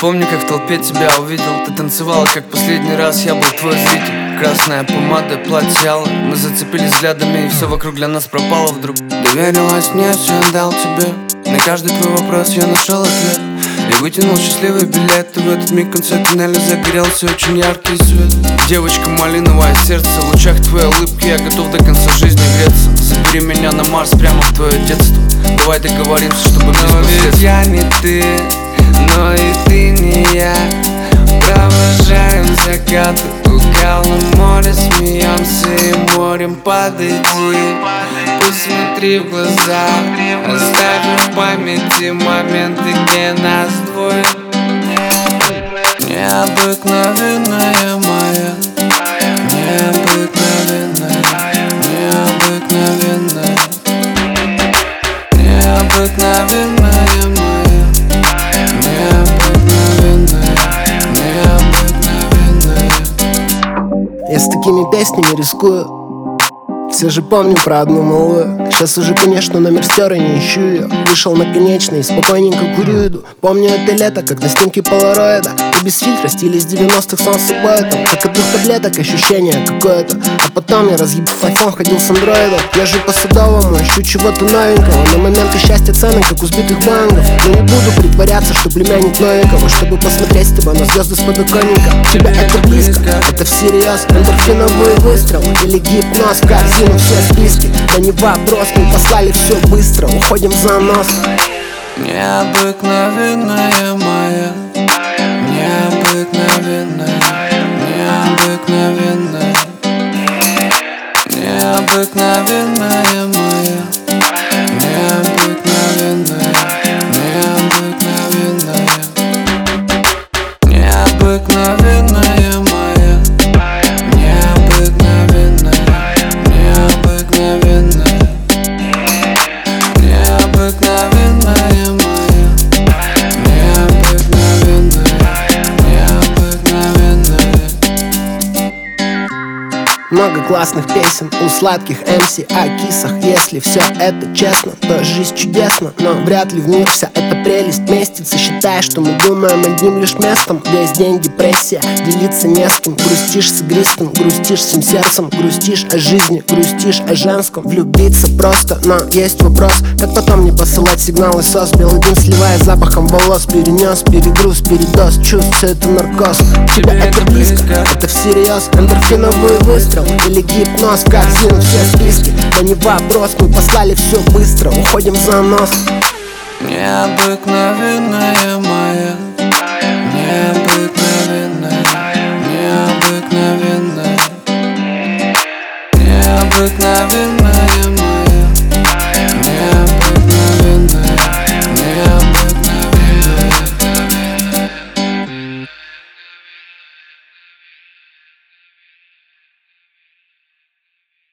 Помню, как в толпе тебя увидел. Ты танцевала, как последний раз я был твой зритель. Красная помада, платье алое. Мы зацепились взглядами, и все вокруг для нас пропало вдруг. Доверилась мне, все отдал тебе. На каждый твой вопрос я нашел ответ. Я вытянул счастливый билет, и в этот миг в конце туннеля загорелся очень яркий свет. Девочка, малиновое сердце, в лучах твоей улыбки я готов до конца жизни греться. Забери меня на Марс, прямо в твое детство. Давай договоримся, чтобы без последствий. Но ведь я не ты, но и ты не я. Провожаем закаты, лукал на море, смеемся и морем. Подойди, посмотри в глаза, оставь в памяти моменты, где нас двое. Необыкновенная моя, необыкновенная, необыкновенная, необыкновенная моя, необыкновенная, необыкновенная. Я с такими песнями рискую. Все же помню про одну новую. Сейчас уже, конечно, номер стер и не ищу ее. Вышел на конечный, спокойненько курю иду. Помню это лето, когда снимки полароида. И без фильтра, стиль из 90-х сам с собой там. Как от 2 таблеток ощущение какое-то. А потом я, разъебав айфон, ходил с андроидом. Я же по Садовому, ищу чего-то новенького. На моменты счастья цены, как у сбитых боингов. Но не буду притворяться, что племянник Новикова, чтобы посмотреть с тобой на звезды с подоконника. Тебя это близко, это всерьез. Эндорфиновый выстрел или гипноз в корзину. Все списки, да не вопрос, мы послали все быстро, уходим за нос. Необыкновенная моя, необыкновенная, необыкновенная, необыкновенная моя, необыкновенная, необыкновенная, необыкновенная моя, необыкновенная, необыкновенная, необыкновенная моя, необыкновенная, необыкновенная. Много классных песен у сладких МС о кисах. Если все это честно, то жизнь чудесна. Но вряд ли в мир вся эта прелесть местится. Считая, что мы думаем одним лишь местом. Весь день депрессия, делиться не с кем. Грустишь с игристым, грустишь всем сердцем. Грустишь о жизни, грустишь о женском. Влюбиться просто, но есть вопрос: как потом не посылать сигналы СОС? Белый дым сливая запахом волос. Перенес, перегруз, передоз, чувств, это наркоз. Тебя это близко, это всерьез. Эндорфиновый выстрел или гипноз в корзину. Все списки, да не вопрос, мы послали все быстро, уходим за нос. Необыкновенная моя,